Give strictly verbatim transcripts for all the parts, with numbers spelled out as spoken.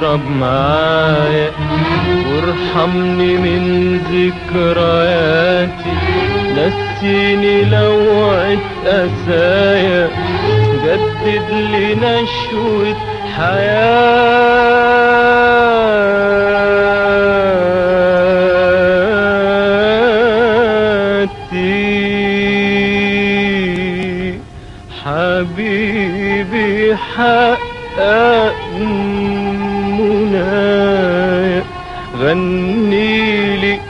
واشرب معايا وارحمني من ذكرياتي، نسيني لوعة قسايا، جدد لي نشوة حياتي. حبيبي حقق منايا، غنيلي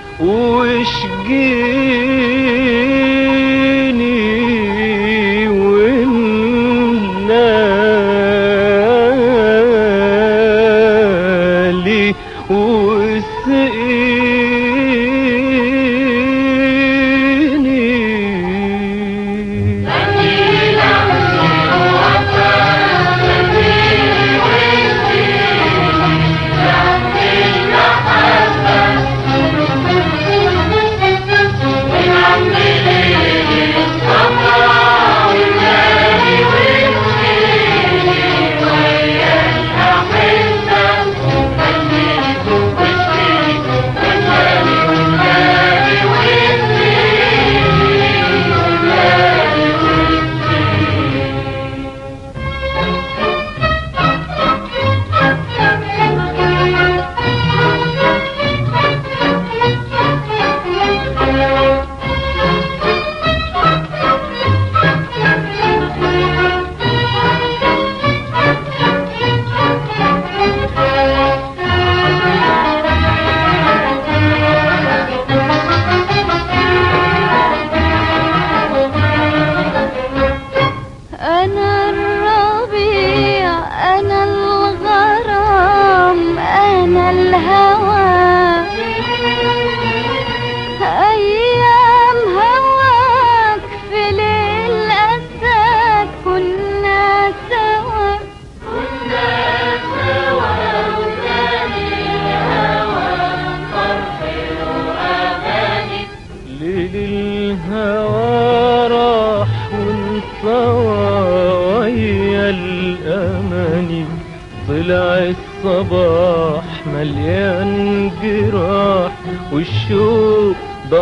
واشجيني وامنالي واسقيني. الهوى راح وانطوى ويا الأماني، طلع الصباح مليان جراح والشوق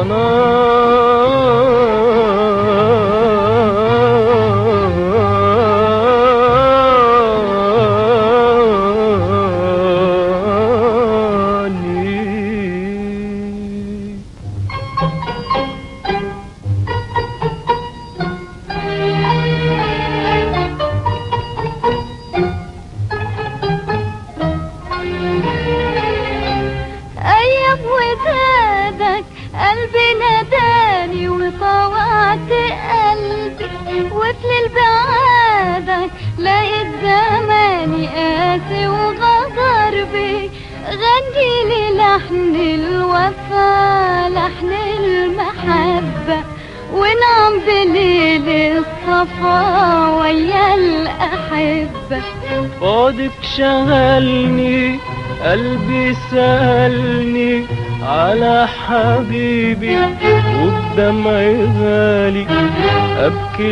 قلبي ناداني وطوعت قلبي، وفي بعادك لقيت زماني قاسي وغدر بي. غني لي لحن الوفا لحن المحبة، ونعم بليل الصفا ويا الأحبة. بعدك شغلني قلبي سألني على حبيبي، وبدمعي غالي أبكي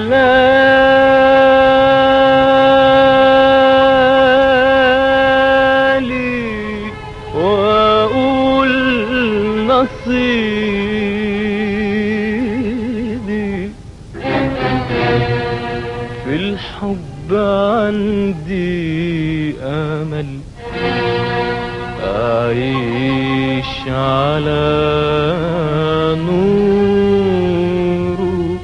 الليالي وأقول نصيبي. في الحب عندي أمل أعيش على نوره،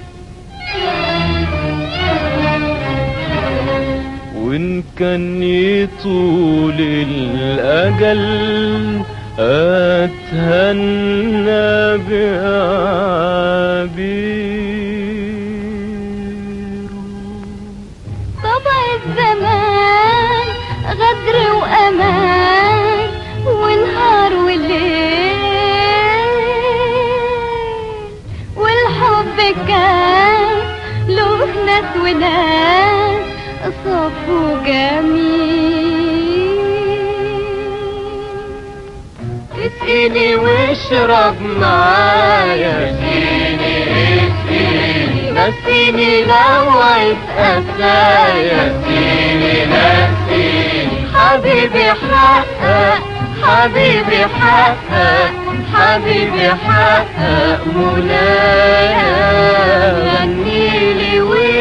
وإن كان يطول الأجل أتهنى بعبيره. طبع الزمان غدر وأمان ونهار وليل، والحب كان له ناس وناس صف وجميل. اسقيني واشرب معايا، اسقيني اسقيني نسيني لوعة قسايا، اسقيني نسيني حبيبي حقق حبيبي حقق حبيبي حقق منايا غنيلي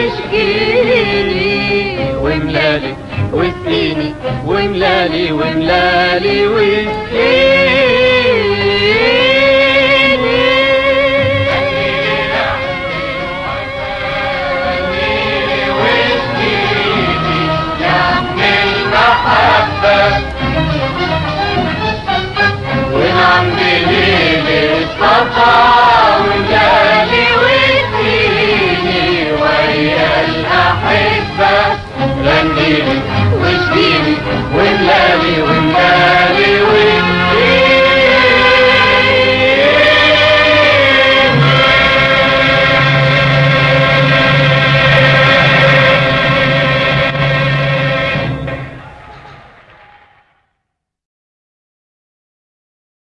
واشكيلي وملالي واسقيني وملالي وملالي واسقيني ونعم بليل الصفا وملالي واسقيني ويا الأحبة غنيلي واشكيلي